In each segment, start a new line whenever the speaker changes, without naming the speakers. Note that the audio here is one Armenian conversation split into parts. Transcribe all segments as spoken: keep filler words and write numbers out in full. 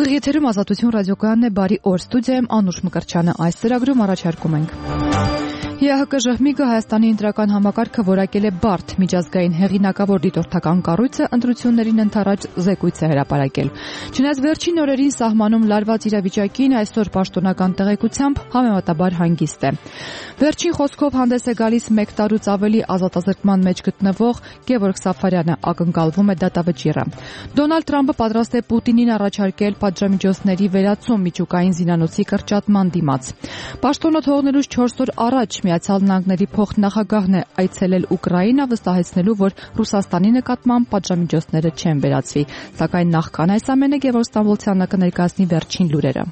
Ուղիղ եթերում Ազատություն ռադիոկայանն է, բարի օր, ստուդիայում Անուշ Մկրտչյանը, այս ծրագրում առաջարկում ենք. ՀՀԿ Ժհմիգը Հայաստանի ընտրական համակարգը որակել է բարդ, միջազգային հեղինակավոր դիտորդական կառույցը ընտրություններին ընդառաջ զեկույց է հրապարակել։ Չնայած վերջին օրերին սահմանում լարված իրավիճակին, այսօր պաշտոնական տեղեկությամբ համեմատաբար հանգիստ է։ Վերջին խոսքով հանդես է գալիս մեկ տարուց ավելի ազատազրկման մեջ գտնվող Գևորգ Սաֆարյանը, ակնկալվում է դատավճիռը։ Դոնալդ Թրամփը պատրաստ է Պուտինին առաջարկել պատժամիջոցների վերացում միջուկային զինանոցի կրճատման դիմաց։ Պաշտոնը թողնելուց չորս օր առաջ Միացյալ Նահանգների փոխնախագահն է այցելել Ուկրաինա, վստահեցնելու, որ Ռուսաստանի նկատմամբ պատժամիջոցները չեն վերացվի, սակայն նախքան այս ամենը Գևորգ Ստամբոլցյանը կներկայացնի վերջին լուրերը։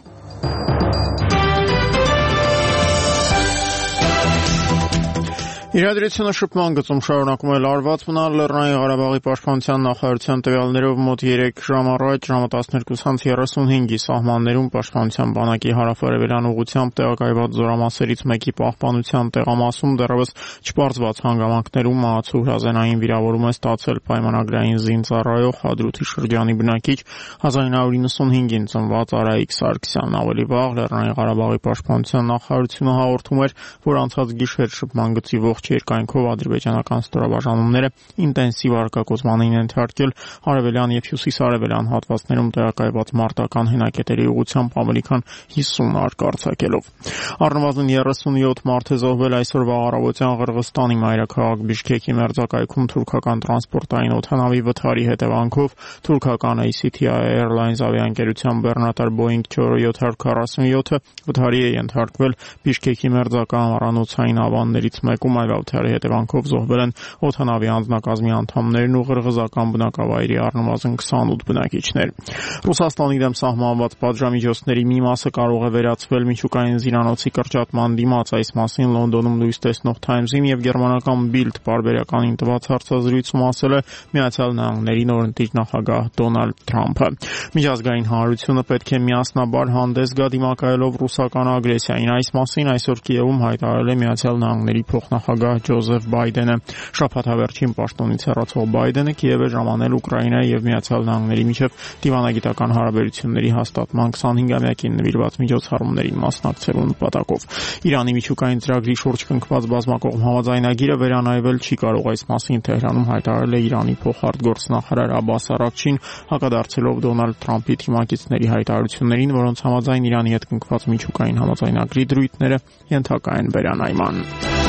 Իրադրությունը շփման գծում շարունակում է լարված մնալ Լեռնային Ղարաբաղի պաշտպանության նախարարության տվյալներով մոտ երեք ժամ առաջ ժամը տասներկուսից երեսունհինգի սահմաններում պաշտպանության բանակի հարավարևելյան ուղղությամբ տեղակայված զորամասերից մեկի պահպանության տեղամասում դեռևս չպարզված հանգամանքներում մահացու հրազենային վիրավորում է ստացել պայմանագրային զինծառայող Հադրութի շրջանի բնակիչ հազար նույն հարյուր իննսունհինգին ծնված Արայիկ Սարգսյանն։ Ավելի վաղ Լեռնային Ղարաբաղի պաշտպանության նախարարությունը հաղորդում էր, որ անցած գիշեր շփման գծի ողջ երկայնքով ադրբեջանական ստորաբաժանումները ինտենսիվ արկակոծման են ենթարկել արևելյան եւ հյուսիսարևելյան հատվածներում տեղակայված մարտական հենակետերի ուղղությամբ ավելի քան հիսուն արկ արձակելով։ Առնվազն երեսունյոթ մարդ է զոհվել այսօրվա առավոտյան Ղրղստանի մայրաքաղաք Բիշքեկի մերձակայքում թուրքական տրանսպորտային օդանավի վթարի հետևանքով թուրքական A C T Airlines ավիաընկերության բեռնատար Boeing չորս յոթ քառասունյոթը վթարի է ենթարկվել Բիշքեկի մերձակա ամառանոցային ավաններից մեկում, այլ վթարի հետևանքով զոհվել են օդանավի անձնակազմի անդամներն ու ղրղզական բնակավայրի առնվազն քսանութ բնակիչներ։ Ռուսաստանի դեմ սահմանված պատժամիջոցների մի մասը կարող է վերացվել միջուկային զինանոցի կրճատման դիմաց, այս մասին Լոնդոնում լույս տեսնող Times-ին եւ գերմանական Bild պարբերականին տված հարցազրույցում ասել է Միացյալ Նահանգների նորընտիր նախագահ Դոնալդ Թրամփը։ Միջազգային հանրությունը պետք է միասնաբար հանդես գա դիմակայելով ռուսական ագրեսիային։ Այս մասին այսօր Կիևում հայտարարել է Միացյալ Նահանգների փոխնախագահ Ջոզեֆ Բայդենը։ Շաբաթավերջին պաշտոնից հեռացող Բայդենը Կիև է ժամանել Ուկրաինայի եւ Միացյալ Նահանգների միջև դիվանագիտական հարաբերությունների հաստատման քսանհինգամյակին նվիրված միջոցառումներին մասնակցելու նպատակով։ Իրանի միջուկային ծրագրի շուրջ կնքված բազմակողմ համաձայնագիրը վերանայվել չի կարող, այս մասին Թեհրանում հայտարարել է Իրանի փոխարտգործնախարար Աբբաս Արաքչին, հակադարձելով Դոնալդ Թրամփի թիմակիցների հայտարարություններին, որոնց համաձայն Իրանի հետ կնքված միջուկային համաձայնագրի դրույթները ենթակա են վերանայման։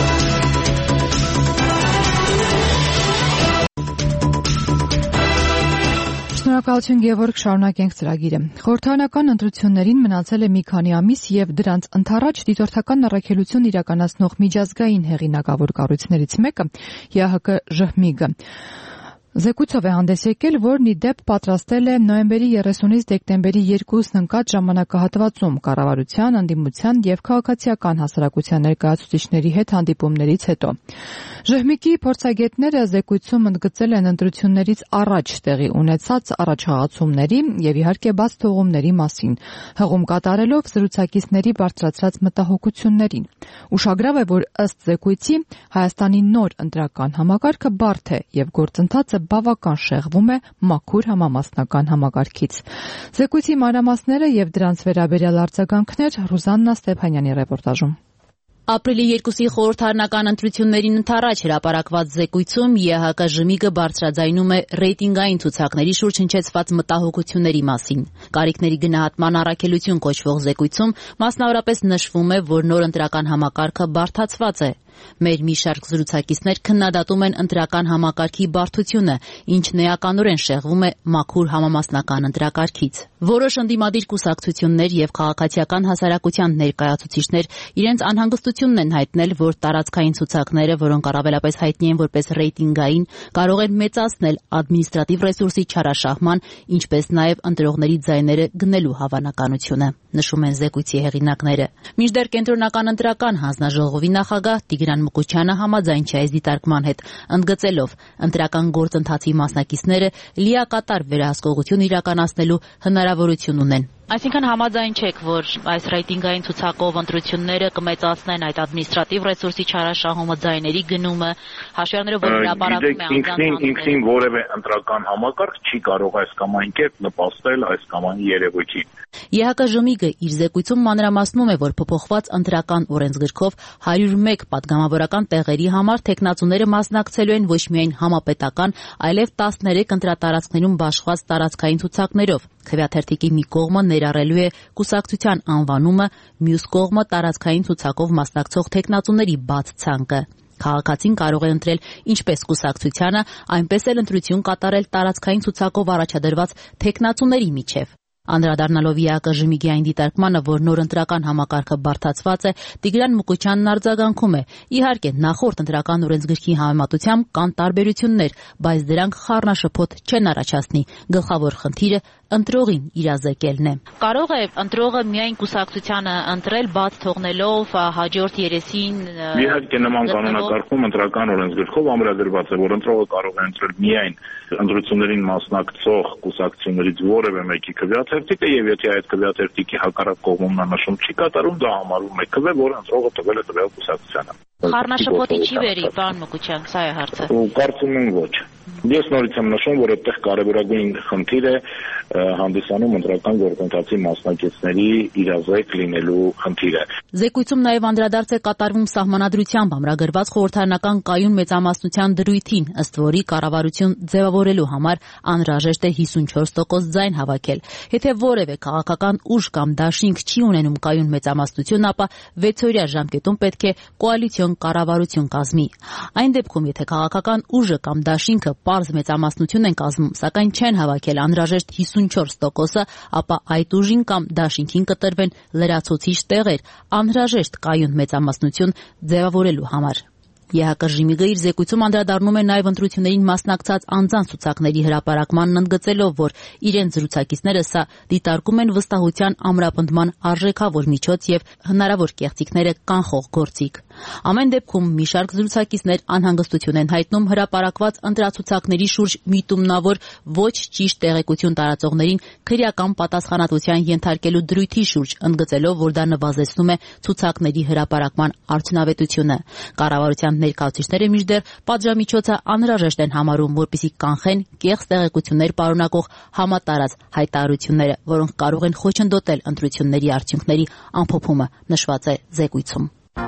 Շնորհակալություն Գևորգ, շարունակենք ծրագիրը։ Խորհրդարանական ընտրություններին մնացել է մի քանի ամիս եւ դրանց ընթառաջ դիտորդական առաքելություն իրականացնող միջազգային հեղինակավոր կառույցներից մեկը ՀՀԿ Ժհմիգը զեկույցով է հանդես եկել, որն ի դեպ պատրաստել է նոյեմբերի երեսունից դեկտեմբերի երկուսին ընկած ժամանակահատվածում կառավարության, ընդդիմության եւ քաղաքացիական հասարակության ներկայացուցիչների հետ հանդիպումներից հետո։ Ժհմիգի փորձագետները զեկույցում ընդգծել են ընտրություններից առաջ տեղի ունեցած առաջխաղացումների եւ իհարկե բաց թողումների մասին, հղում կատարելով զրուցակիցների բարձրացրած մտահոգություններին։ Ուշագրավ է, որ ըստ զեկույցի Հայաստանի նոր ընտրական համակարգը բարդ է եւ գործընթացը բավական շեղվում է մաքուր համամասնական համակարգից։ Զեկույցի մանրամասները եւ դրանց վերաբերյալ արձագանքներ Ռուզաննա Ստեփանյանի ռեպորտաժում։
Ապրիլի երկուսի խորհրդարանական ընտրություններին ընդառաջ հրապարակված զեկույցում ԵՀԿ Ժհմիգը բարձրաձայնում է ռեյտինգային ցուցակների շուրջ հնչեցված մտահոգությունների մասին։ Կարիքների գնահատման առաքելություն կոչվող զեկույցում մասնավորապես նշվում է, որ նոր ընտրական համակարգը բարդացված է։ Մեր մի շարք զրուցակիցներ քննադատում են ընտրական համակարգի բարդությունը, ինչն էականորեն շեղվում է մաքուր համամասնական ընտրակարգից։ Որոշ ընդդիմադիր կուսակցություններ եւ քաղաքացիական հասարակության ներկայացուցիչներ իրենց անհանգստությունն են հայտնել, որ տարածքային ցուցակները, որոնք առավելապես հայտնի են որպես ռեյտինգային, կարող են մեծացնել ադմինիստրատիվ ռեսուրսի չարաշահման, ինչպես նաեւ ընտրողների ձայները գնելու հավանականությունը, նշում են զեկույցի հեղինակները։ Մինչդեռ կենտրոնական ընտրական հանձնաժողովի նախագահ Տիգրան Մկուչյանը համաձայն չէ այս դիտարկման հետ, ընդգծելով ընտրական գործընթացի մասնակիցները լիակատար վերահսկողություն իրականացնելու հնարավորություն ունեն։ Այսինքն համաձայն չեք, որ այս ռեյտինգային ցուցակով ընտրությունները կմեծացնեն այդ ադմինիստրատիվ ռեսուրսի չարաշահումը, ձայների գնումը, հաշվի առնելով որ հրապարակում է
անձանց ինքնին որևէ ընտրական համակարգ չի կարող այս կամ այն կերպ նպաստել այս կամ այն երևույթին։
ԵՀԿ-ԺՄԻԳ-ը իր զեկույցում մանրամասնում է, որ փոփոխված ընտրական օրենսգրքով հարյուր մեկ պատգամավորական տեղերի համար թեկնածուները մասնակցելու են ոչ միայն համապետական, այլև տասներեք ընտրատարածքներում բաշխված տարածքային ցուցակներով։ Քվեաթերթիկի մի կողմը ներառելու է կուսակցության անվանումը, մյուս կողմը տարածքային ցուցակով մասնակցող թեկնածուների բաց ցանկը։ Քաղաքացին կարող է ընտրել ինչպես կուսակցությանը, այնպես էլ ընտրություն կատարել տարածքային ցուցակով առաջադրված թեկնածուների միջև։ Անդրադառնալով ԵՀԿ-ԺՄԻԳ-ի այն դիտարկմանը, որ նոր ընտրական համակարգը բարդացված է, Տիգրան Մուկուչյանն արձագանքում է. իհարկե, նախորդ ընտրական օրենսգրքի համեմատությամբ կան տարբերություններ, բայց դրանք խառնաշփոթ չեն առաջացնի։ Գլխավոր խնդիրը ընտրողին իրազեկելն է։ Կարող է ընտրողը միայն կուսակցությանը ընտրել, բաց թողնելով հաջորդ երեսին։
Իհարկե, նման կանոնակարգում ընտրական օրենսգրքով ամրագրված է, որ ընտրողը կարող է ընտրել միայն ընտրություններին մասնակցող կուսակցություններից որևէ մեկի քվեաթերթիկը, եւ եթե այդ քվեաթերթիկի հակառակ կողմում նա նշում չի կատարում, դա համարվում է քվե, որ ընտրողը տվել է տվյալ կուսակցությանը։
Խառնաշփոթի չի բերի, պարոն Մուկուչյան, սա է հարցը։
Կարծում եմ ոչ։ Ես նորից եմ նշում, որ այդտեղ կարևորագույն խնդիր է հանդիսանում ընտրական գործընթացի մասնակիցների իրազեկ լինելու խնդիրը։
Զեկույցում նաև անդրադարձ է կատարվում սահմանադրությամբ ամրագրված խորհրդարանական կայուն մեծամասնության դրույթին, ըստ որի կառավարություն ձևավորելու համար անհրաժեշտ է հիսունչորս տոկոս ձայն հավաքել։ Եթե որևէ քաղաքական ուժ կամ դաշինք չի ունենում կայուն մեծամասնություն, ապա վեցօրյա ժամկետում պետք է կոալիցիոն կառավարություն կազմի։ Այն դեպքում, եթե քաղաքական ուժը կամ դաշինքը պարզ մեծամասնություն են կազմում, սակայն չեն հավաքել անհրաժեշտ հիսունչորս տոկոսը, ապա այդ ուժին կամ դաշինքին կտրվեն լրացուցիչ տեղեր, անհրաժեշտ կայուն մեծամասնություն ձևավորելու համար։ ԵՀԿ-ԺՄԻԳ-ը իր զեկույցում անդրադառնում է նաև ընտրություններին մասնակցած անձանց ցուցակների հրապարակմանն ընդգծելով, որ իրենց զրուցակիցները սա դիտարկում են վստահության ամրապնդման արժեքավոր միջոց եւ հնարավոր կեղծիքները կանխող գործիք։ Ամեն դեպքում մի շարք զրուցակիցներ անհանգստություն են հայտնում հրապարակված ընտրացուցակների շուրջ միտումնավոր ոչ ճիշտ տեղեկություն տարածողներին քրեական պատասխանատվության ենթարկելու դրույթի շուրջ, ընդգծելով, որ դա նվազեցնում է ցուցակների հրապարակման արդյունավետությունը։ Կառավարության ներկայացուցիչները մինչդեռ պատժամիջոցը անհրաժեշտ են համարում, որպեսզի կանխեն կեղծ տեղեկություններ պարունակող համատարած հայտարարությունները, որոնք կարող են խոչընդոտել ընտրությունների արդյունքների ամփոփումը, նշված է զեկույցում։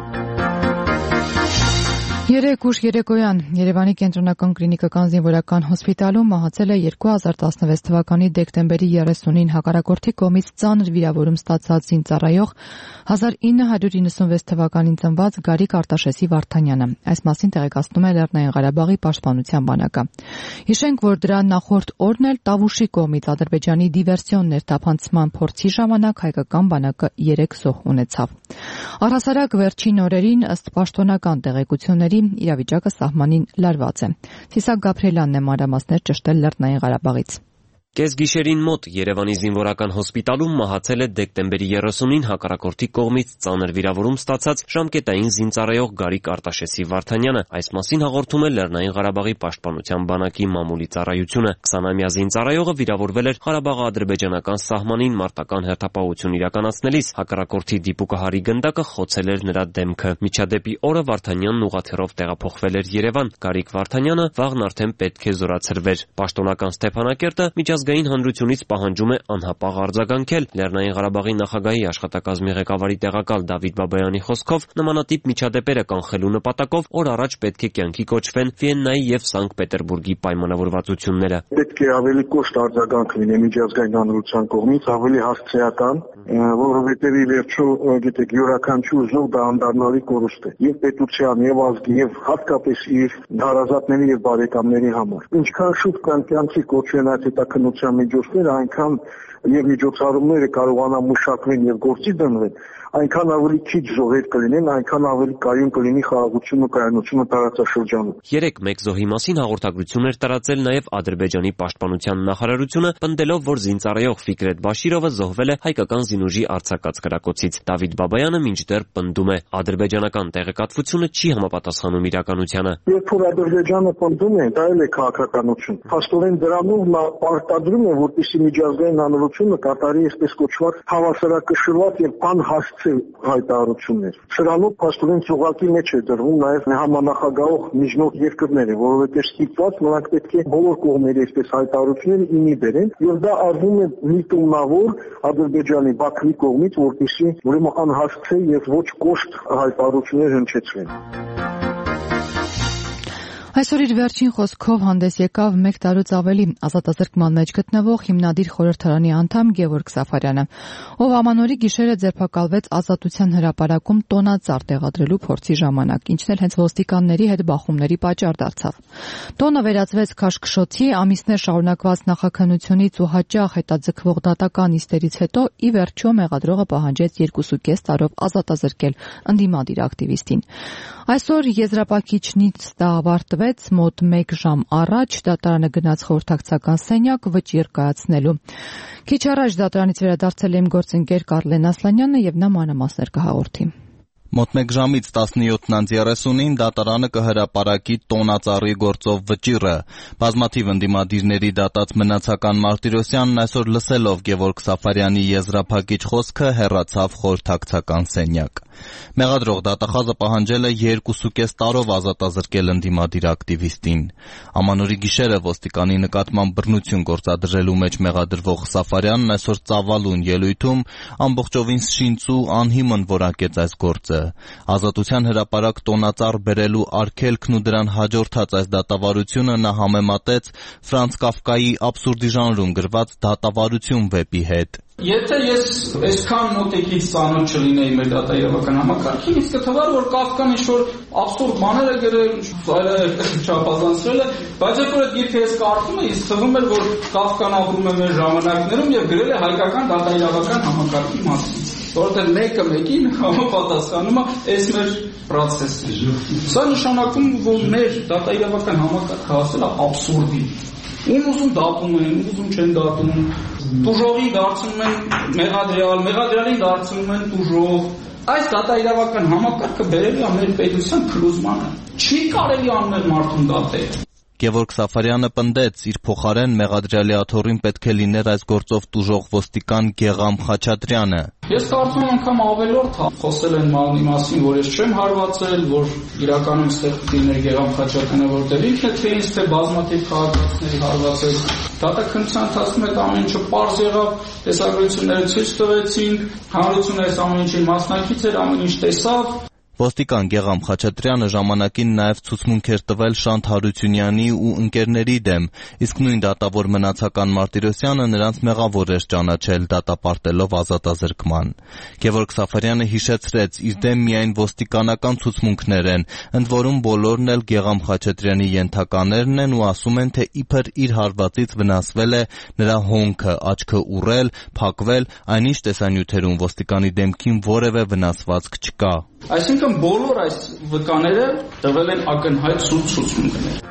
Երեկ ուշ երեկոյան Երևանի կենտրոնական կլինիկական զինվորական հոսպիտալում մահացել է երկու հազար տասնվեց թվականի դեկտեմբերի երեսունին հակառակորդի կողմից ծանր վիրավորում ստացած զինծառայող հազար ինը հարյուր իննսունվեց թվականին ծնված Գարիկ Արտաշեսի Վարդանյանը։ Այս մասին տեղեկացնում է Լեռնային Ղարաբաղի պաշտպանության բանակը։ Հիշենք, որ դրա նախորդ օրն էլ Տավուշի կողմից Ադրբեջանի դիվերսիոն ներթափանցման փորձի ժամանակ հայկական բանակը երեք զոհ ունեցավ։ Առհասարակ վերջին օրերին ըստ պաշտոնական տեղեկությունների իրավիճակը սահմանին լարված է։ Սիսակ Գաբրիելյանն է մանրամասներ ճշտել Լեռնային Ղարաբաղից։
Կեսգիշերին մոտ Երևանի զինվորական հոսպիտալում մահացել է դեկտեմբերի երեսունին հակառակորդի կողմից ծանր վիրավորում ստացած ժամկետային զինծառայող Գարիկ Արտաշեսի Վարդանյանը։ Այս մասին հաղորդում է Լեռնային Ղարաբաղի պաշտպանության բանակի մամուլի ծառայությունը։ քսանամյա զինծառայողը վիրավորվել էր Ղարաբաղ-ադրբեջանական սահմանին մարտական հերթապահություն իրականացնելիս։ Հակառակորդի դիպուկահարի գնդակը խոցել էր նրա դեմքը։ Միջադեպի օրը Վարդանյանն ուղղաթիռով տեղափոխվել էր Երևան։ Գարիկ Վարդանյանը վաղն արդեն պետք է զորացրվեր։ Պաշտոնական Ստեփանակերտը միջազգային հանրությունից պահանջում է անհապաղ արձագանքել։ Լեռնային Ղարաբաղի նախագահի աշխատակազմի ղեկավարի տեղակալ Դավիթ Բաբայանի խոսքով նմանատիպ միջադեպերը կանխելու նպատակով օր առաջ պետք է կյանքի կոչվեն Վիեննայի եւ Սանկտ Պետերբուրգի պայմանավորվածությունները։
Պետք է ավելի կոշտ արձագանք լինի միջազգային հանրության կողմից, ավելի հասցեական, որովհետեւ ի վերջո, գիտեք, յուրաքանչյուր զոհ դա անդառնալի կորուստ է եւ պետության եւ ազգի եւ հատկապես իր հարազատների եւ բարեկամների համար։ Ինչքան շուտ կան կյանքի կոչվեն այդ հետաքննության միջոցները, այնքան եւ միջոցառումները կարողանան մշակվեն եւ գործի դնվեն, այնքան ավելի քիչ զոհեր կլինեն, այնքան ավելի կայուն կլինի խաղաղությունն ու կայունությունը տարածաշրջանում։
Երեկ մեկ զոհի մասին հաղորդագրություն էր տարածել նաև Ադրբեջանի պաշտպանության նախարարությունը, պնդելով, որ զինծառայող Ֆիկրետ Բաշիրովը զոհվել է հայկական զինուժի արձակած կրակոցից։ Դավիթ Բաբայանը մինչդեռ պնդում է, ադրբեջանական տեղեկատվությունը չի համապատասխանում իրականությանը։
Երբ որ Ադրբեջանը պնդում է, դա էլ է քաղաքականություն։ Փաստորեն դրանով նա պարտադրում է, որպեսզի միջազգային հանրությունը կատարի այսպես կոչված հավասարակշռված եւ անհասցե հայտարարություններ։ Սրանով փաստորեն ծուղակի մեջ է դրվում նաեւ համանախագահող միջնորդ երկրները, որովհետեւ ստիպված նրանք պետք է բոլոր կողմերի այսպես հայտարարությունները իմի բերեն, եւ դա արվում է միտումնավոր Ադրբեջանի Բաքվի կողմից, որպեսզի ուրեմն անհասցե եւ ոչ կոշտ հայտարարություններ հնչեցվեն։
Այսօր իր վերջին խոսքով հանդես եկավ մեկ տարուց ավելի ազատազրկման մեջ գտնվող հիմնադիր խորհրդարանի անդամ Գևորգ Սաֆարյանը, ով ամանորի գիշերը ձերբակալվեց Ազատության հրապարակում տոնածառ տեղադրելու փորձի ժամանակ, ինչն էլ հենց ոստիկանների հետ բախումների պատճառ դարձավ։ Տոնը վերածվեց քաշքշոցի, ամիսներ շարունակված նախաքննությունից ու հաճախ հետաձգվող դատական նիստերից հետո ի վերջո մեղադրողը պահանջեց երկուսուկես տարով ազատազրկել ընդդիմադիր ակտիվիստին։ Այսօր եզրափակիչնից դա ավարտվեց մոտ մեկ ժամ առաջ, դատարանը գնաց խորհրդակցական սենյակ վճիռ կայացնելու։ Քիչ առաջ դատարանից վերադարձել է իմ գործընկեր Կարլեն Ասլանյանը եւ նա մանրամասներ կհաղորդի։
Մոտ մեկ ժամից տասնյոթ երեսունին դատարանը կհրապարակի տոնածառի գործով վճիռը։ Բազմաթիվ ընդդիմադիրների դատած Մնացական Մարտիրոսյանն այսօր լսելով Գևորգ Սաֆարյանի եզրափակիչ խոսքը հեռացավ խորհրդակցական սենյակ։ Մեղադրող դատախազը պահանջել է երկուսուկես տարով ազատազրկել ընդդիմադիր ակտիվիստին։ Ամանորի գիշերը ոստիկանի նկատմամբ բռնություն գործադրելու մեջ մեղադրվող Սաֆարյանն այսօր ծավալուն ելույթում ամբողջովին շինծու անհիմն որակեց այս գործը։ Ազատության հրապարակ տոնածառ բերելու արգելքն ու դրան հաջորդած այս դատավարությունը նա համեմատեց Ֆրանց Կաֆկայի Աբսուրդի ժանրում գրված Դատավարություն վեպի հետ։
Եթե ես այսքան մոտիկից ծանոթ չլինեի մեր դատաիրավական համակարգին, ինձ կթվար, որ Կաֆկան ինչ-որ աբսուրդ բաներ է գրել, այլ չափազանցրել է, բայց երբ որ այդ գիրքը ես կարդում եմ, ինձ թվում էր, որ Կաֆկան ապրում է մեր ժամանակներում եւ գրել է հայկական դատաիրավական համակարգի մասին, որովհետեւ մեկը մեկին համապատասխանում է այս մեր process-ին։ Սա նշանակում է, որ մեր դատաիրավական համակարգը հասել է աբսուրդի։ Ում ուզում դատում են, ում ուզում չեն դատում, տուժողին դարձնում են մեղադրյալ, մեղադրյալին դարձնում են տուժող։ Այս դատաիրավական համակարգը բերելու է մեր պետության փլուզմանը։ Չի կարելի անմեղ մարդուն դատել։
Գևորգ Սաֆարյանը պնդեց, իր փոխարեն մեղադրյալի աթոռին պետք է լիներ այս գործով տուժող ոստիկան Գեգամ Խաչատրյանը։
Ես կարծում եմ անգամ ավելորդ խոսել են մալնի մասին, որ ես չեմ հարվածել, որ իրականում ստեղ լիներ Գեգամ Խաչատրյանը, որտեղ ինքն է թե ինձ թե բազմաթիվ քաղաքացիների հարվածել։ Դատաքննության ընթացքում այդ ամեն ինչը պարզ եղավ, տեսագրությունները ցույց տվեցին, հանրությունը այս ամեն ինչի մասնակից էր, ամեն ինչ տեսավ։
Ոստիկան Գեգամ Խաչատրյանը ժամանակին նաև ցուցմունք էր տվել Շանթ Հարությունյանի ու ընկերների դեմ, իսկ նույն դատավոր Մնացական Մարտիրոսյանը նրանց մեղավոր էր ճանաչել դատապարտելով ազատազրկման։ Գևորգ Սաֆարյանը հիշեցրեց, իր դեմ միայն ոստիկանական ցուցմունքներ են, ընդ որում բոլորն էլ Գեգամ Խաչատրյանի ենթականերն են ու ասում են, թե իբր իր հարվածից վնասվել է նրա հոնքը, աչքը ուռել, փակվել, այնինչ տեսանյութերում ոստիկանի դեմքին որևէ վնասվածք չկա։
Այսինքն բոլոր այս վկաները տվել են ակնհայտ սուտ ցուցմունքներ։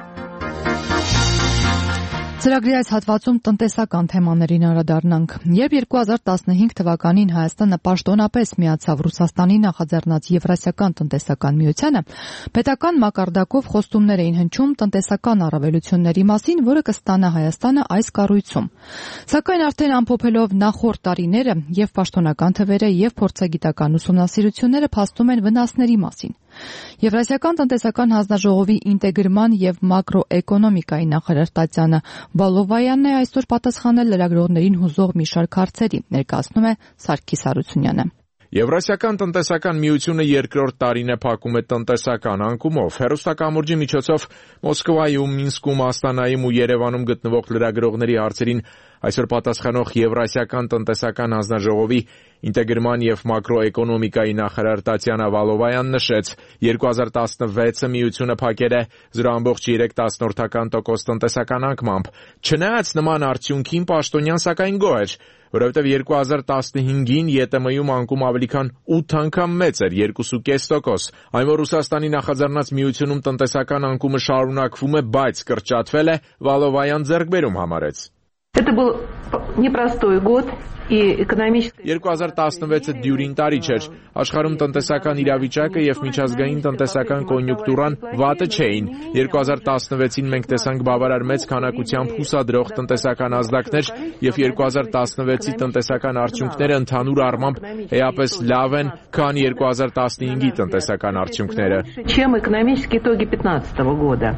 Ծրագրի այս հատվածում տնտեսական թեմաներին անդրադառնանք։ Երբ երկու հազար տասնհինգ թվականին Հայաստանը պաշտոնապես միացավ Ռուսաստանի նախաձեռնած Եվրասիական տնտեսական միությանը, պետական մակարդակով խոստումներ էին հնչում տնտեսական առավելությունների մասին, որը կստանա Հայաստանը այս կառույցում։ Սակայն արդեն ամփոփելով նախորդ տարիները եւ պաշտոնական թվերը եւ փորձագիտական ուսումնասիրությունները փաստում են վնասների մասին։ Եվրասիական տնտեսական հանձնաժողովի ինտեգրման եւ մակրոէկոնոմիկայի նախարար Տատյանա Բալովայանն է այսօր պատասխանել լրագրողներին հուզող մի շարք հարցերի, ներկայացնում է Սարգիս Հարությունյանը։
Եվրասիական տնտեսական միությունը երկրորդ տարին է փակում է տնտեսական անկումով։ Հեռուստակամուրջի միջոցով Մոսկվայում, Մինսկում, Աստանայում ու Երևանում գտնվող լրագրողների հարցերին այսօր պատասխանող Եվրասիական տնտեսական հանձնաժողովի Ինտեգրման եւ մակրոէկոնոմիկայի նախարար Տատյանա Վալովայան նշեց, երկու հազար տասնվեցը միությունը փակել է զրո ամբողջ երեք տասնորդական տոկոս տնտեսական անկմամբ։ Չնայած նման արդյունքին պաշտոնյան սակայն գոհ էր, որովհետև երկու հազար տասնհինգին ԵՏՄ-ում անկում ավելի քան ութ անգամ մեծ էր՝ երկու կoma պենս տոկոս։ Այն, որ Ռուսաստանի նախաձեռնած միությունում տնտեսական անկումը շարունակվում է, բայց կրճատվել է, Վալովայան ձեռքբերում համարեց։
Это был непростой год.
երկու հազար տասնվեցը դյուրին տարի չէր։ Աշխարհում տնտեսական իրավիճակը եւ միջազգային տնտեսական կոնյունկտուրան վատը չէին։ երկու հազար տասնվեցին մենք տեսանք բավարար մեծ քանակությամբ հուսադրող տնտեսական ազդակներ եւ երկու հազար տասնվեցի տնտեսական արդյունքները ընդհանուր առմամբ էապես լավ են, քան երկու հազար տասնհինգի տնտեսական արդյունքները։
Чем экономические итоги пятнадцатого года.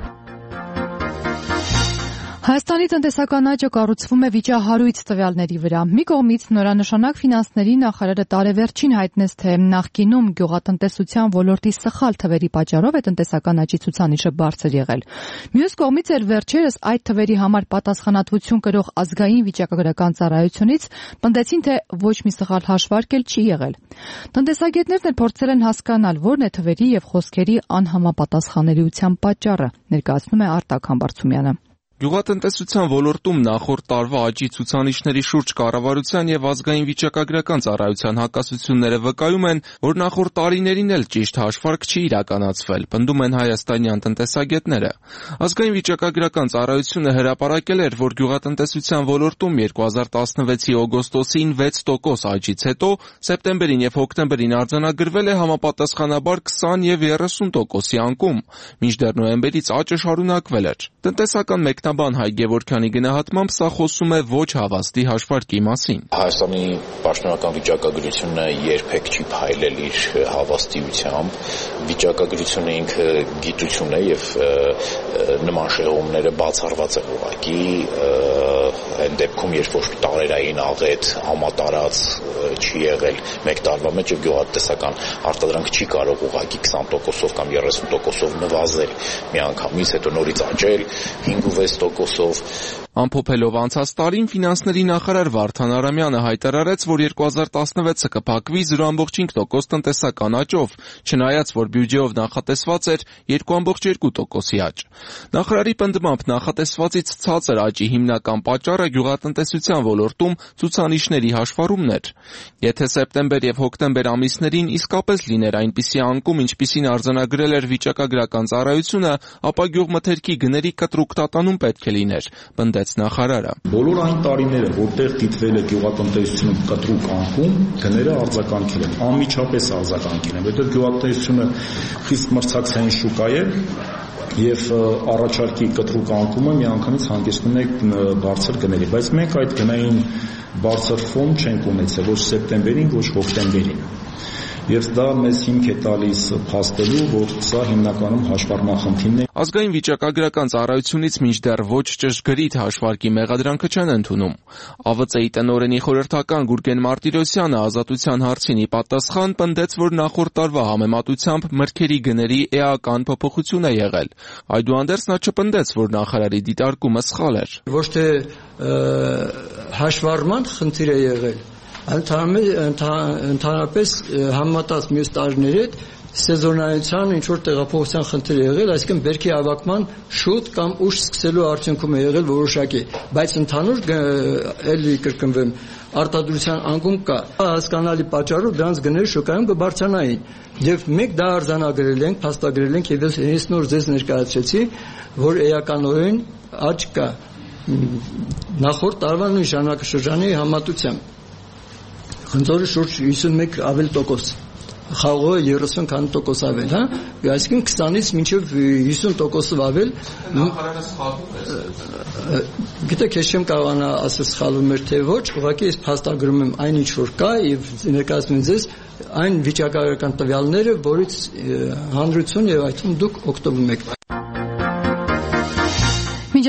Հայաստանի տնտեսական աճը կառուցվում է վիճահարույց տվյալների վրա։ Մի կողմից նորանշանակ ֆինանսների նախարարը տարեվերջին հայտնեց, թե նախկինում գյուղատնտեսության ոլորտի սխալ թվերի պատճառով է տնտեսական աճի ցուցանիշը բարձր եղել։ Մյուս կողմից էր վերջերս այդ թվերի համար պատասխանատվություն կրող ազգային վիճակագրական ծառայությունից պնդեցին, թե ոչ մի սխալ հաշվարկ էլ չի եղել։ Տնտեսագետներն էլ փորձել են հասկանալ, որն է թվերի եւ խոսքերի անհամապատասխանելիության պատճառը, ներկայացնում է Արտակ Համբարձումյանը։
Գյուղատնտեսության ոլորտում նախորդ տարվա աճի ցուցանիշների շուրջ կառավարության եւ ազգային վիճակագրական ծառայության հակասությունները վկայում են, որ նախորդ տարիներին էլ ճիշտ հաշվարկ չի իրականացվել, պնդում են հայաստանյան տնտեսագետները։ Ազգային վիճակագրական ծառայությունը հրապարակել էր, որ գյուղատնտեսության ոլորտում երկու հազար տասնվեցի օգոստոսին վեց տոկոս աճից հետո սեպտեմբերին եւ հոկտեմբերին արձանագրվել է համապատասխանաբար քսան եւ երեսուն տոկոսի անկում, մինչդեռ նոյեմբերից աճը շարունակվել էր։ Տնտեսական մեկնաբան Հայ Գևորգյանի գնահատմամբ սա խոսում է ոչ հավաստի հաշվարկի մասին։
Հայաստանի պաշտոնական վիճակագրությունը երբեք չի փայլել իր հավաստիությամբ։ Վիճակագրությունը ինքը գիտություն է եւ նման շեղումները բացառված են ուղղակի այն դեպքում, երբ որ տարերային աղետ համատարած չի եղել մեկ տարվա մեջ եւ գյուղատնտեսական արտադրանքը չի կարող ուղղակի քսան տոկոսով կամ երեսուն տոկոսով նվազել միանգամից, հետո նորից աճել հինգ ու վեց տոկոսով։
Ամփոփելով անցած տարին ֆինանսների նախարար Վարդան Արամյանը հայտարարեց, որ երկու հազար տասնվեցը կփակվի զրո կoma պենս տոկոս տնտեսական աճով, չնայած որ բյուջեով նախատեսված էր երկու կoma երկու տոկոսի աճ։ Նախարարի պնդմամբ նախատեսվածից ցածր աճի հիմնական պատճառը գյուղատնտեսության ոլորտում ցուցանիշների հաշվառումն էր։ Եթե սեպտեմբեր եւ հոկտեմբեր ամիսներին իսկապես լիներ այնպիսի անկում, ինչպիսին արձանագրել էր վիճակագրական ծառայությունը, ապա գյուղմթերքի գների կտրուկ տատանում պետք է լիներ, պնդեց նախարարը։
Բոլոր այն տարիները, որտեղ դիտվել է գյուղատնտեսությունում կտրուկ անկում, գները արձագանքել են, անմիջապես արձագանքել են, որտեղ գյուղատնտեսությունը խիստ մրցակցային շուկա է եւ առաջարկի կտրուկ անկումը միանգամից հանգեցնում է բարձր գների, բայց մենք այդ գնային բարձր ֆոն չենք ունեցել ոչ սեպտեմբերին, ոչ հոկտեմբերին։ Եվ դա մեզ հիմք է տալիս փաստելու, որ սա հիմնականում հաշվառման խնդիրն է։
Ազգային վիճակագրական ծառայությունից մինչդեռ ոչ ճշգրիտ հաշվարկի մեղադրանքը չեն ընդունում։ Ա V Ծ-ի տնօրենի խորհրդական Գուրգեն Մարտիրոսյանը ազատության հարցին ի պատասխան պնդեց, որ նախորդ տարվա համեմատությամբ մրգերի գների էական փոփոխություն է եղել։ Այդուհանդերձ նա չպնդեց, որ նախարարի դիտարկումը սխալ էր։
Ոչ թե հաշվառման խնդիր է եղել, ընդհանրապես համեմատած մյուս տարիների հետ սեզոնայնության ինչ որ տեղափոխության խնդիր է եղել, այսինքն բերքի ավակման շուտ կամ ուշ սկսելու արդյունքում է եղել որոշակի, բայց ընդհանուր էլի կրկնվեմ արտադրության անկում կա։ Հասկանալի պատճառով դրանց գները շուկայում կբարձրանային եւ մենք դա արձանագրել ենք, փաստագրել ենք եւ ես նոր ձեզ ներկայացրեցի, որ էականորեն աճ կա նախորդ տարվա նույն ժամանակաշրջանի համատությամբ։ Խնձորը շուրջ հիսունմեկ ավել տոկոս, խաղողը երեսուն քանի տոկոս ավել, հա, այսինքն քսանից մինչև հիսուն տոկոսով ավել։
Նախարարը սխալվում է։
Գիտեք, ես չեմ կարողանա ասել սխալվում էր թե ոչ, ուղղակի ես փաստագրում եմ այն ինչ որ կա եւ ներկայացնում եմ ձեզ այն վիճակագրական տվյալները, որից հանրություն եւ այդում դուք օգտվում եք։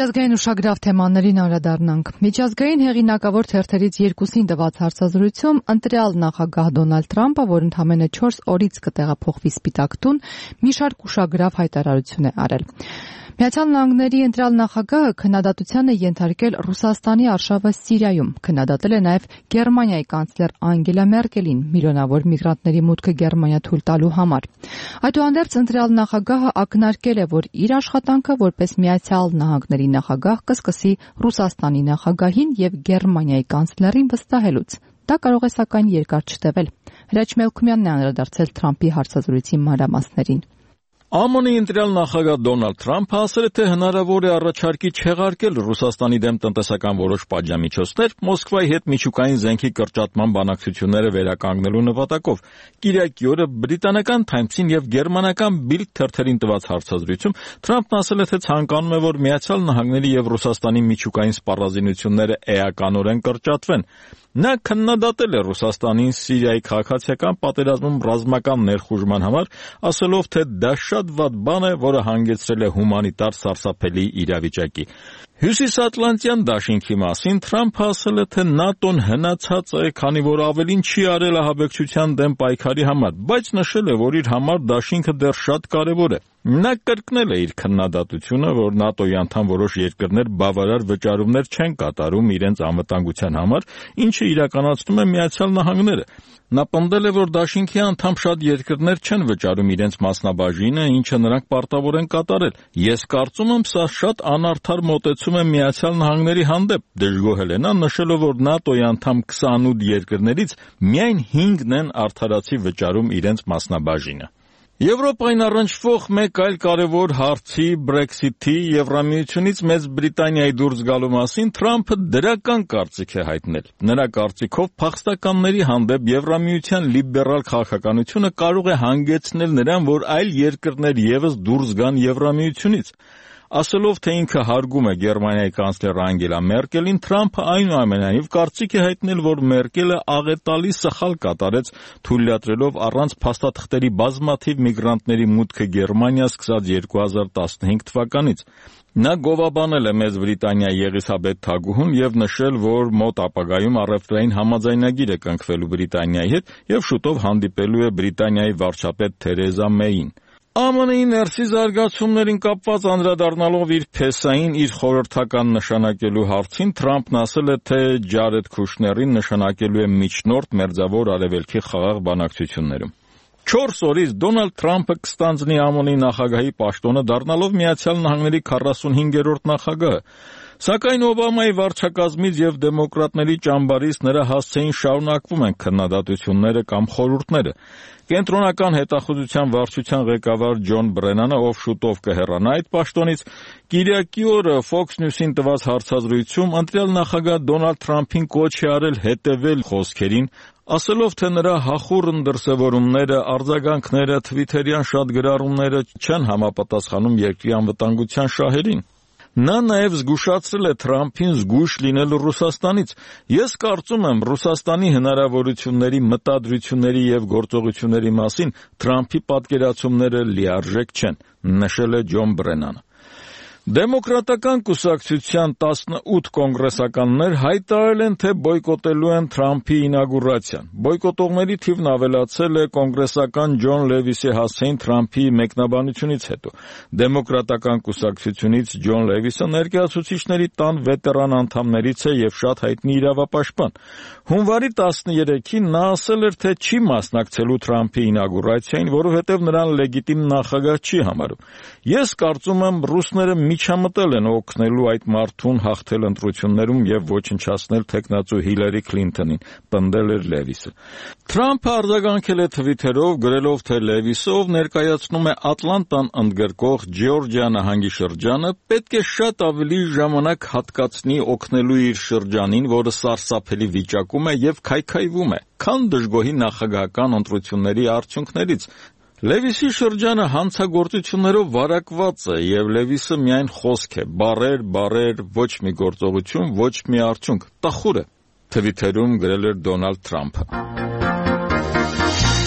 Միջազգային ուշագրավ թեմաներին անդրադառնանք։ Միջազգային հեղինակավոր թերթերից երկուսին տված հարցազրույցում ընտրյալ նախագահ Դոնալդ Թրամփը, որ ընդամենը չորս օրից կտեղափոխվի Սպիտակ տուն, մի շարք ուշագրավ հայտարարություն է արել։ Միացյալ Նահանգների ընտրյալ նախագահը քննադատության է ենթարկել Ռուսաստանի արշավը Սիրիայում, քննադատել է նաև Գերմանիայի կանցլեր Անգելա Մերկելին միլիոնավոր միգրանտների մուտքը Գերմանիա թույլ տալու համար։ Այդուհանդերձ ընտրյալ նախագահը ակնարկել է, որ իր աշխատանքը որպես Միացյալ Նահանգների նախագահ կսկսի Ռուսաստանի նախագահին եւ Գերմանիայի կանցլերին վստահելուց։ Դա կարող է սակայն երկար չտևել։ Հրաչ Մելքումյանն է անդրադարձել Թրամփի հարցազրույցի մանրամասներին։
Է Մ Ն-ի ընտրյալ նախագահ Դոնալդ Թրամփը ասել է, թե հնարավոր է առաջարկի չեղարկել Ռուսաստանի դեմ տնտեսական որոշ պատժամիջոցներ Մոսկվայի հետ միջուկային զենքի կրճատման բանակցությունները վերականգնելու նպատակով։ Կիրակի օրը բրիտանական Թայմսին եւ գերմանական Բիլդ թերթերին տված հարցազրույցում Թրամփն ասել է, թե ցանկանում է, որ Միացյալ Նահանգների եւ Ռուսաստանի միջուկային սպառազինությունները էականորեն կրճատվեն։ Նա քննադատել է Ռուսաստանին Սիրիայի քաղաքացիական պատերազմում ռազմական ներխուժման համար, ասելով, թե դա շատ վատ բան է, որը հանգեցրել է հումանիտար սարսափելի իրավիճակի։ Հյուսիսատլանտյան դաշինքի մասին Թրամփը ասել է, թե ՆԱՏՕ-ն հնացած է, քանի որ ավելին չի արել ահաբեկչության դեմ պայքարի համար, բայց նշել է, որ իր համար դաշինքը դեռ շատ կարևոր է։ Նա կրկնել է իր քննադատությունը, որ ՆԱՏՕ-ի անդամ որոշ երկրներ բավարար վճարումներ չեն կատարում իրենց անվտանգության համար, ինչը իրականացնում է Միացյալ Նահանգները։ Նա պնդել է, որ դաշինքի անդամ շատ երկրներ չեն վճարում իրենց մասնաբաժինը, ինչը նրանք պարտավոր են կատարել։ Ես կարծում եմ, սա շատ անարդար մոտեցում է Միացյալ Նահանգների հանդեպ, դժգոհել է նա, նշելով, որ ՆԱՏՕ-ի անդամ քսանութ երկրներից միայն հինգն են արդարացի վճարում իրենց մասնաբաժինը։ Եվրոպային առնչվող մեկ այլ կարևոր հարցի Brexit-ի Եվրամիությունից Մեծ Բրիտանիայի դուրս գալու մասին Թրամփը դրական կարծիք է հայտնել։ Նրա կարծիքով փախստականների հանդեպ Եվրամիության լիբերալ քաղաքականությունը կարող է հանգեցնել նրան, որ այլ երկրներ եւս դուրս գան Եվրամիությունից։ Ասելով, թե ինքը հարգում է Գերմանիայի կանցլեր Անգելա Մերկելին, Թրամփը այնուամենայնիվ կարծիք է հայտնել, որ Մերկելը աղետալի սխալ կատարեց, թույլատրելով առանց փաստաթղթերի բազմաթիվ միգրանտների մուտքը Գերմանիա սկսած երկու հազար տասնհինգ թվականից։ Նա գովաբանել է Մեծ Բրիտանիայի Եղիսաբեթ թագուհուն եւ նշել, որ մոտ ապագայում առևտրային համաձայնագիր է կնքվելու Բրիտանիայի հետ եւ շուտով հանդիպելու է Բրիտանիայի վարչապետ Թերեզա Մեյին։ Է Մ Ն-ի ներսի զարգացումներին կապված անդրադառնալով իր փեսային իր խորհրդական նշանակելու հարցին Թրամփն ասել է, թե Ջարեդ Քուշներին նշանակելու է միջնորդ Մերձավոր Արևելքի խաղաղ բանակցություններում։ Չորս օրից Դոնալդ Թրամփը կստանձնի Է Մ Ն-ի նախագահի պաշտոնը, դառնալով Միացյալ Նահանգների քառասունհինգերորդ նախագահը։ Սակայն Օբամայի վարչակազմից եւ դեմոկրատների ճամբարից նրա հասցեին շարունակվում են քննադատությունները կամ խորհուրդները։ Կենտրոնական հետախուզության վարչության ղեկավար Ջոն Բրենանը, ով շուտով կհեռանա այդ պաշտոնից, կիրակի օրը Fox News-ին տված հարցազրույցում ընտրյալ նախագահ Դոնալդ Թրամփին կոչ է արել հետևել խոսքերին, ասելով, թե նրա հախուռն դրսևորումները, արձագանքները, թվիթերյան շատ գրառումները չեն համապատասխանում երկրի անվտանգության շահերին։ Նա նաև զգուշացրել է Թրամփին զգույշ լինել Ռուսաստանից։ Ես կարծում եմ, Ռուսաստանի հնարավորությունների, մտադրությունների եւ գործողությունների մասին Թրամփի պատկերացումները լիարժեք չեն, նշել է Ջոն Բրենանը։ Դեմոկրատական կուսակցության տասնութ կոնգրեսականներ հայտարարել են, թե բոյկոտելու են Թրամփի ինագուրացիան։ Բոյկոտողների թիվն ավելացել է կոնգրեսական Ջոն Լևիսի հասցեին Թրամփի մեկնաբանությունից հետո։ Դեմոկրատական կուսակցությունից Ջոն Լևիսը ներկայացուցիչների տան վետերան անդամներից է եւ շատ հայտնի իրավապաշտպան։ Հունվարի տասներեքին նա ասել էր, թե չի մասնակցելու Թրամփի ինագուրացիային, որովհետեւ նրան լեգիտիմ նախագահ չի համարում։ Ես կարծում եմ, ռուսները միջամտել են օգնելու այդ մարդուն հաղթել ընտրություններում եւ ոչնչացնել թեկնածու Հիլարի Քլինթոնին, պնդել էր Լևիսը։ Թրամփը արձագանքել է թվիթերով, գրելով, թե Լևիսը, ով ներկայացնում է Ատլանտան ընդգրկող Ջեորջիա նահանգի շրջանը, պետք է շատ ավելի ժամանակ հատկացնի օգնելու իր շրջանին, որը սարսափելի վիճակում է եւ քայքայվում է, քան դժգոհի նախագահական ընտրությունների արդյունքներից։ Լևիսի շրջանը հանցագործություններով վարակված է եւ Լևիսը միայն խոսք է, բառեր, բառեր, ոչ մի գործողություն, ոչ մի արդյունք, տխուր է, թվիթերում գրել էր Դոնալդ Թրամփը։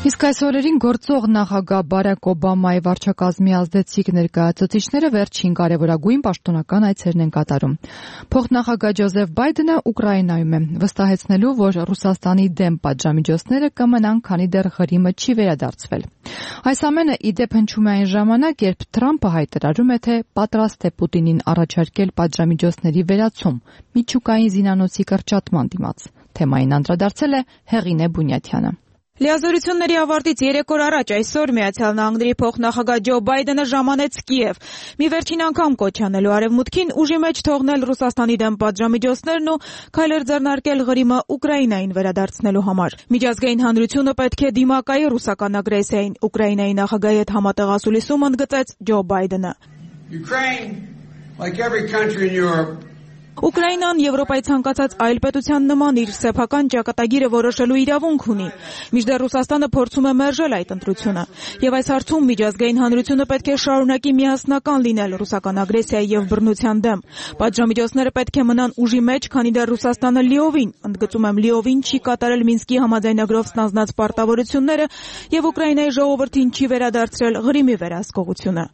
Իսկ այս օրերին գործող նախագահ Բարակ Օբամայի վարչակազմի ազդեցիկ ներկայացուցիչները վերջին կարևորագույն պաշտոնական այցերն են կատարում։ Փոխնախագահ Ջոզեֆ Բայդենը Ուկրաինայում է, վստահեցնելու, որ Ռուսաստանի դեմ պատժամիջոցները կմնան, քանի դեռ Ղրիմը չի վերադարձվել։ Այս ամենը ի դեպ հնչում է այն ժամանակ, երբ Թրամփը հայտարարում է, թե պատրաստ է Պուտինին առաջարկել պատժամիջոցների վերացում միջուկային զինանոցի կրճատման դիմաց։ Թեմային անդրադարձել է Հեղինե Բունյաթյանը։
Լիազորությունների ավարտից երեք օր առաջ այսօր Միացյալ Նահանգների փոխնախագահ Ջո Բայդենը ժամանեց Կիև։ Մի վերջին անգամ կոչ անելու արևմուտքին ուժի մեջ թողնել Ռուսաստանի դեմ պատժամիջոցներն ու քայլեր ձեռնարկել Ղրիմը Ուկրաինային վերադարձնելու համար։ Միջազգային հանրությունը պետք է դիմակայի ռուսական ագրեսիային, Ուկրաինայի նախագահի հետ համատեղ ասուլիսում ընդգծեց Ջո Բայդենը։ Ուկրաինան Եվրոպայի ցանկացած այլ պետության նման իր սեփական ճակատագիրը որոշելու իրավունք ունի։ Մինչդեռ Ռուսաստանը փորձում է մերժել այդ ընտրությունը։ Եվ այս հարցում միջազգային հանրությունը պետք է շարունակի միասնական լինել ռուսական ագրեսիայի եւ բռնության դեմ։ Պատժամիջոցները պետք է մնան ուժի մեջ, քանի դեռ Ռուսաստանը լիովին, ընդգծում եմ լիովին, չի կատարել Մինսկի համաձայնագրով ստանձնած պարտավորությունները եւ Ուկրաինայի ժողովրդին չի վերադարձրել Ղրիմի վերահսկողությունը։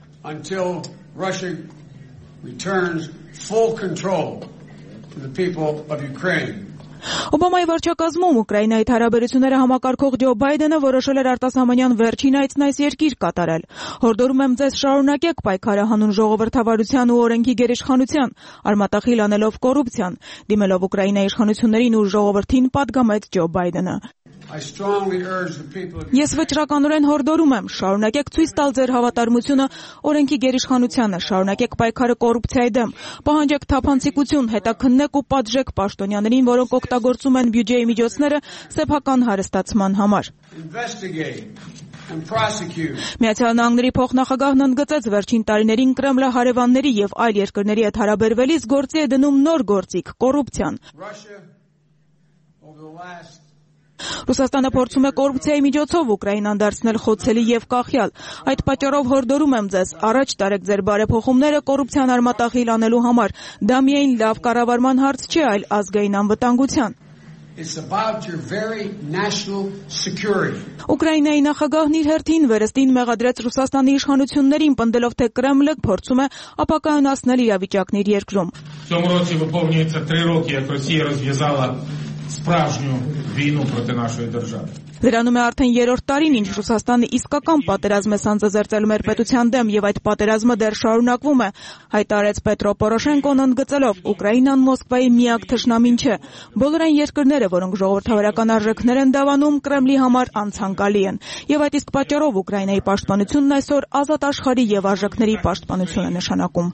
Returns full control to the people of Ukraine.
Օբամայի վարչակազմում Ուկրաինայի հարաբերությունները համակարգող Ջո Բայդենը որոշել էր արտասահմանյան վերջին այցն այս երկիր կատարել։ Հորդորում եմ ձեզ շարունակեք պայքարը հանուն ժողովրդավարության ու օրենքի գերիշխանության, արմատախիլ անելով կոռուպցիան, դիմելով Ուկրաինայի իշխանություններին ու ժողովրդին պատգամեց Ջո Բայդենը։ Ես վճռականորեն հորդորում եմ, շարունակեք ցույց տալ ձեր հավատարմությունը օրենքի գերիշխանությանը, շարունակեք պայքարը կոռուպցիայի դեմ, պահանջեք թափանցիկություն, հետաքննեք ու պատժեք պաշտոնյաներին, որոնք օգտագործում են բյուջեի միջոցները սեփական հարստացման համար։ Միացյալ Նահանգների փոխնախագահն ընդգծեց վերջին տարիներին Կրեմլը հարևանների եւ այլ երկրների հետ հարաբերվելիս գործի է դնում նոր գործիք՝ կոռուպցիան։ Ռուսաստանը փորձում է կոռուպցիայի միջոցով Ուկրաինան դարձնել խոցելի եւ կախյալ։ Այդ պատճառով հորդորում եմ ձեզ, առաջ տարեք ձեր բարեփոխումները կոռուպցիան արմատախիլ անելու համար։ Դա միայն լավ կառավարման հարց չէ, այլ ազգային անվտանգության։ Ուկրաինայի նախագահն իր հերթին վերստին մեղադրեց Ռուսաստանի իշխանություններին, պնդելով, թե Կրեմլը փորձում է ապակայունացնել իրավիճակն իր երկրում։
Справжню війну проти нашої держави.
Դրանում է արդեն երրորդ տարին, ինչ Ռուսաստանը իսկական պատերազմ է սանձազերծել մեր պետության դեմ եւ այդ պատերազմը դեռ շարունակվում է, հայտարարեց Պետրո Պորոշենկոն ընդգծելով, Ուկրաինան Մոսկվայի միակ թշնամին չէ։ Բոլոր այն երկրները, որոնք ժողովրդավարական արժեքներ են դավանում, Կրեմլի համար անցանկալի են։ Եվ այդ իսկ պատճառով Ուկրաինայի պաշտպանությունն այսօր ազատ աշխարհի եւ արժեքների պաշտպանություն է նշանակում։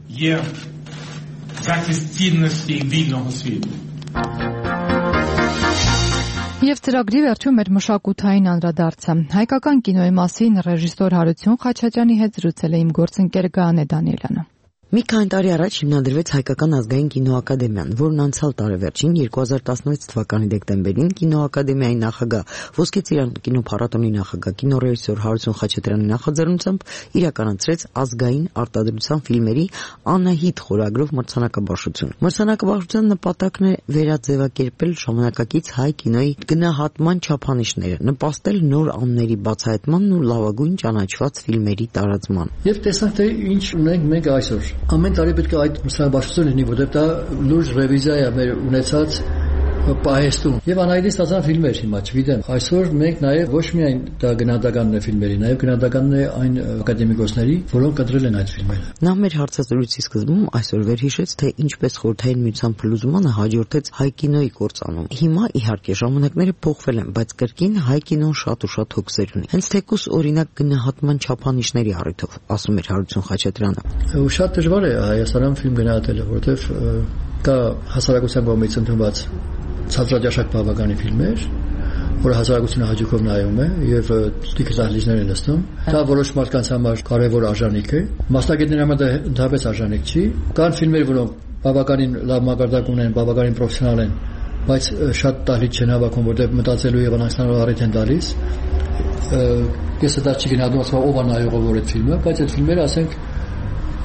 Եվ ծրագրի վերջում մեր մշակութային անդրադարձը։ Հայկական կինոյի մասին ռեժիսոր Հարություն Խաչատրյանի հետ զրուցել է իմ գործընկեր Գանե Դանիելյանը։
Մի քանի տարի առաջ հիմնադրվեց Հայկական ազգային կինոակադեմիան, որն անցյալ տարեվերջին երկու հազար տասնվեց թվականի դեկտեմբերին կինոակադեմիայի նախագահ, Ոսկե ծիրան կինոփառատոնի նախագահ, կինոռեժիսոր Հարություն Խաչատրյանի նախաձեռնությամբ իրականացրեց ազգային արտադրության ֆիլմերի Անահիտ խորագրով մրցանակաբաշխություն։ Մրցանակաբաշխության նպատակն է վերաձևակերպել ժամանակակից հայ կինոյի գնահատման չափանիշները, նպաստել նոր անունների բացահայտմանն ու լավագույն ճանաչված ֆիլմերի տարածման։
Եվ տեսանք, թե ինչ ունենք մենք այսօր։ Ամեն տարի պետք է այդ մրցանակաբաշխություն լինի, որտեղ դա լուրջ ռևիզիա է մեր ունեցած պահեստում։ Եվ Անահիտի ստացան ֆիլմեր հիմա, չգիտեմ։ Այսօր մենք նաև ոչ միայն դա գնահատականն է ֆիլմերի, նաև գնահատականն է այն ակադեմիկոսների, որոնք ընտրել են այդ ֆիլմերը։
Նա մեր հարցազրույցի սկզբում այսօր վերհիշեց, թե ինչպես խորհրդային միության փլուզմանը հաջորդեց հայ կինոյի կործանում։ Հիմա իհարկե ժամանակները փոխվել են, բայց կրկին հայ կինոն շատ ու շատ հոգսեր ունի։ Հենց թեկուս օրինակ գնահատման չափանիշների առիթով, ասում էր Հարություն Խաչատրյանը։
Ու շատ դժվար է Հայաստանում ֆիլմ գնահատելը, որովհետև կա հասարակության կողմից ընդունված ցածրաճաշակ բավականի ֆիլմեր, որը հասարակությունը հաճույքով նայում է եւ լիքը դահլիճներ է նստում։ Դա որոշ մարդկանց համար կարեւոր արժանիք է, մասնագետների համար դա ընդհանրապես արժանիք չի։ Կան ֆիլմեր, որոնք բավականին լավ մակարդակ ունեն, բավականին պրոֆեսիոնալ են, բայց շատ դահլիճ չեն հավաքում, որտեղ մտածելու եւ անհանգստանալու առիթ են տալիս։ Ես դա չգնահատում, ասում ով է նայողը որ այդ ֆիլմը, բայց այդ ֆիլմերը, ասենք,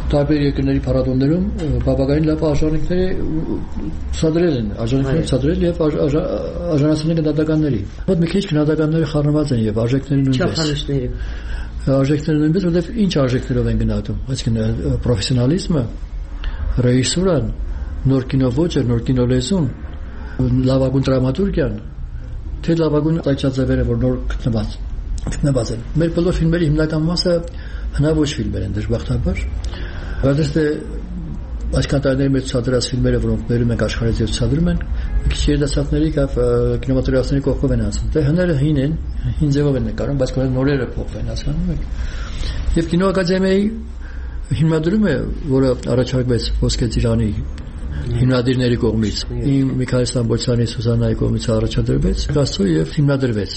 տարբեր երկրների փառատոներում բավականին լավ արժանինքներ ցուցադրել են, արժանինքներ ցուցադրել եւ արժանացնել գնահատականների։ Ոդ մի քիչ գնահատականները խառնված են եւ արժեքները նույնպես։
Չափանիշները։
Արժեքները նույնպես, որովհետեւ ինչ արժեքներով են գնահատում, այսինքն պրոֆեսիոնալիզմը, ռեժիսուրան, նոր կինոոճը, նոր կինոլեզուն, լավագույն դրամատուրգիան, թե լավագույն այցածավերը, որ նոր գտնված գտնված են։ Մեր բոլոր ֆիլմերի հիմնական մասը հնաոճ ֆիլմեր են դժբախտաբար։ Բայց դե այսքան տարիների մեջ ցուցադրած ֆիլմերը, որոնք բերում ենք աշխարհից եւ ցուցադրում են, մի քիչ երիտասարդների կամ կինեմատոգրաֆիաների կողքով են անցնում։ Դե հները հին են, հին ձևով են նկարում, բայց կողմ նորերը փոխվեն, հասկանում եք։ Եվ կինոակադեմիայի հիմնադրումը, որը առաջարկվեց Ոսկե ծիրանի հիմնադիրների կողմից, իմ Միքայել Ստամբոլցյանի, Սուզաննայի կողմից առաջադրվեց, գասու եւ հիմնադրվեց։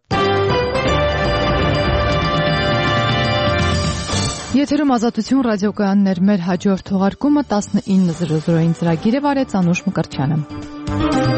Եթերում Ազատություն ռադիոկայաններ, մեր հաջորդ թողարկումը տասնինը զրո զրոյին ծրագիրը վարեց Անուշ Մկրտչյանը։